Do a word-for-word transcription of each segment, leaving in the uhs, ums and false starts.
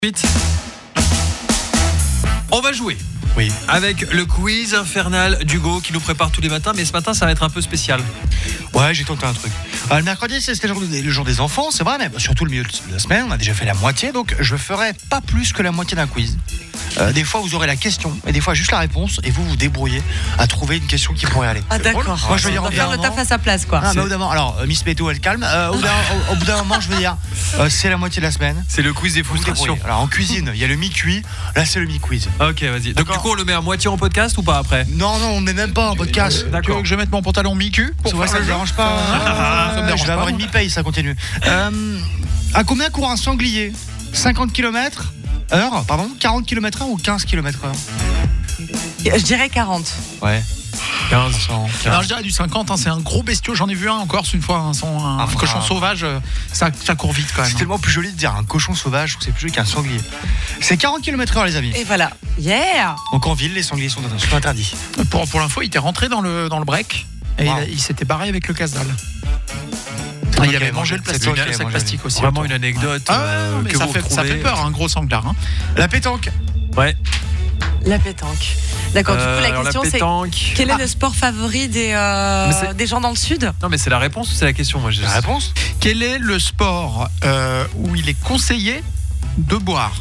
Ensuite, on va jouer. Oui. Avec le quiz infernal d'Hugo qui nous prépare tous les matins, mais ce matin ça va être un peu spécial. Ouais, j'ai tenté un truc. Euh, le mercredi, c'est le jour, le jour des enfants, c'est vrai, mais surtout le milieu de la semaine, on a déjà fait la moitié, donc je ferai pas plus que la moitié d'un quiz. Euh, des fois, vous aurez la question, et des fois juste la réponse, et vous vous débrouillez à trouver une question qui pourrait aller. Ah d'accord. Moi, je veux dire, on va faire le taf à sa place, quoi. Ah, bah, au bout d'un moment, alors, euh, Miss Météo, elle calme. Euh, au, bout d'un, au, au bout d'un moment, je veux dire, euh, c'est la moitié de la semaine. C'est le quiz des Vous vous frustrations. débrouillez. Alors, en cuisine, il y a le mi-cuit, là, c'est le mi-quiz. Ok, vas-y. Donc D'accord. du coup, on le met à moitié en podcast ou pas après? Non, non, on ne met même pas en podcast. Tu veux que je mette mon pantalon mi-cul pour C'est vrai, faire ça le ne jeu dérange pas. Ah, ça me dérange je vais avoir pas, une moi. mi-paye, ça continue. Euh, à combien court un sanglier? cinquante kilomètres heure, pardon, quarante kilomètres heure ou quinze kilomètres heure? Je dirais quarante. Ouais. quinze. Alors je dirais du cinquante, hein, c'est un gros bestiau, j'en ai vu un en Corse une fois, hein, son- un, Ah, un cochon ah. sauvage, euh, ça, ça court vite quand même. C'est tellement plus joli de dire un cochon sauvage, je trouve que c'est plus joli qu'un sanglier. C'est quarante kilomètres heure, les amis. Et voilà. Yeah. Donc en ville, les sangliers sont, sont interdits. Pour, pour l'info, il était rentré dans le, dans le break et Wow. il, il s'était barré avec le casse-dalle. toi Il qui avait avais mangé mangé- le c'est plastique, toi qui le avais sac mangé. plastique aussi. Vraiment autour. une anecdote Ah, euh, mais que ça, vous fait, ça retrouvez. fait peur, un gros sanglard. Hein. La pétanque. Ouais. La pétanque. D'accord. Du coup, Euh, la alors, question la c'est pétanque. quel est le sport favori des euh, Mais c'est- des gens dans le sud? Non mais c'est la réponse ou c'est la question? Moi, j'ai La réponse. Quel est le sport euh, où il est conseillé de boire?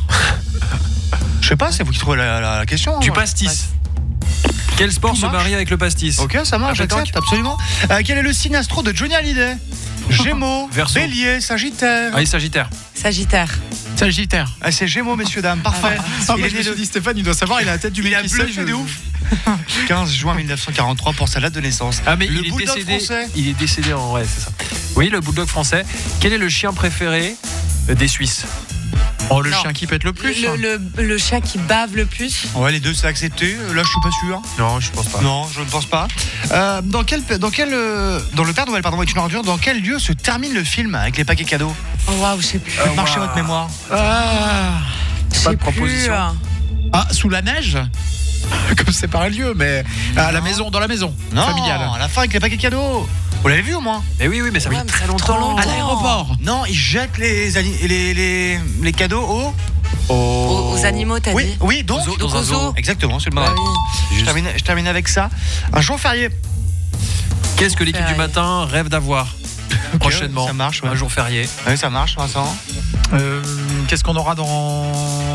Je sais pas, c'est vous qui trouvez la, la- la question. Du hein. pastis. Quel sport Tout se marche. marie avec le pastis? Ok, ça marche, La pétanque. j'accepte, absolument. Euh, quel est le signe astro de Johnny Hallyday? Gémeaux, Verseau. Bélier, Sagittaire. Ah, les Sagittaires. Sagittaire. Sagittaire. Ah, c'est Gémeaux, messieurs, dames, parfait. Ah, il moi, est je né me suis le dit, Stéphane, il doit savoir, il a la tête du Il mec a qui bluffé sait, de je- ouf. quinze juin mille neuf cent quarante-trois pour sa date de naissance. Ah mais Le il est bulldog décédé. français. Il est décédé en ouais, c'est ça. Oui, le bulldog français. Quel est le chien préféré des Suisses? Oh, le Non. chien qui pète le plus. hein. Le, le, le chat qui bave le plus. Ouais, les deux, c'est accepté. Là, je suis pas sûr. Non, je pense pas. Non, je ne pense pas. Euh, dans quel, dans quel, euh, dans le Père Noël, pardon, est une ordure. Dans quel lieu se termine le film avec les paquets cadeaux? Oh waouh, je sais plus. Faites marcher votre mémoire. Ah. Je pas sais de proposition. plus. Ah, sous la neige. Comme c'est pas un lieu, mais à la Non. maison, dans la maison, Non, familiale. à la fin avec les paquets cadeaux. Vous l'avez vu au moins? Mais oui, oui, mais ça Ouais, fait mais très ça fait trop longtemps. longtemps. À l'aéroport. Non, ils jettent les, ani- les, les, les cadeaux au. Aux, aux animaux, t'as Oui, dit. oui, donc. Aux zoo, Donc dans un aux zoo. zoos. Exactement, c'est le bon. Bah oui. je, termine, je termine avec ça. Un jour férié. Qu'est-ce que l'équipe du Férié. matin rêve d'avoir prochainement? ça marche, ouais. Un jour férié. Oui, ça marche, Vincent. Euh, Qu'est-ce qu'on aura dans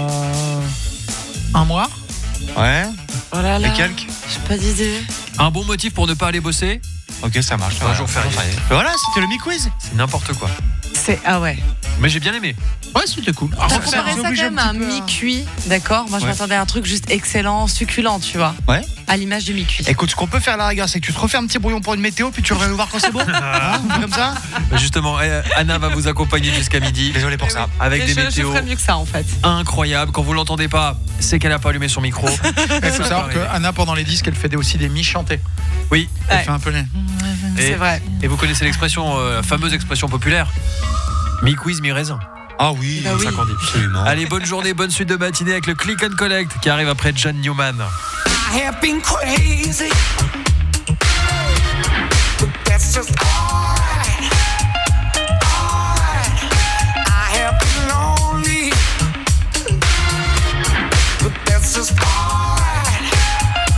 un mois? Ouais. Oh là là. Et quelques. J'ai pas d'idée. Un bon motif pour ne pas aller bosser? Ok, ça marche. Un jour férié. Voilà, c'était le mi-quiz. C'est n'importe quoi. C'est ah ouais. Mais j'ai bien aimé. Ouais, c'était cool. T'as Alors, comparé c'est ça obligé quand un même à un petit peu, hein. mi-cuit, d'accord? Moi je Ouais. m'attendais à un truc juste excellent, succulent, tu vois. Ouais. À l'image du mi-cuit. Écoute, ce qu'on peut faire la rigueur, c'est que tu te refais un petit brouillon pour une météo, puis tu reviens nous voir quand c'est bon. Hein, on fait comme ça. Justement, eh, Anna va vous accompagner jusqu'à midi Désolé pour ça. avec je, des je- je météos ferais mieux que ça en fait. incroyables. Quand vous l'entendez pas, c'est qu'elle a pas allumé son micro. il faut savoir que Anna, pendant les disques, elle fait des- aussi des mi-chantés. Oui. Elle Ouais. fait un peu les... Et, C'est vrai. et vous connaissez l'expression, euh, la fameuse expression populaire, mi-quiz, mi-raisin. Ah oui, Bah oui. C'est ça qu'on dit. absolument. Allez, bonne journée, bonne suite de matinée avec le Click and Collect qui arrive après John Newman. I have been crazy.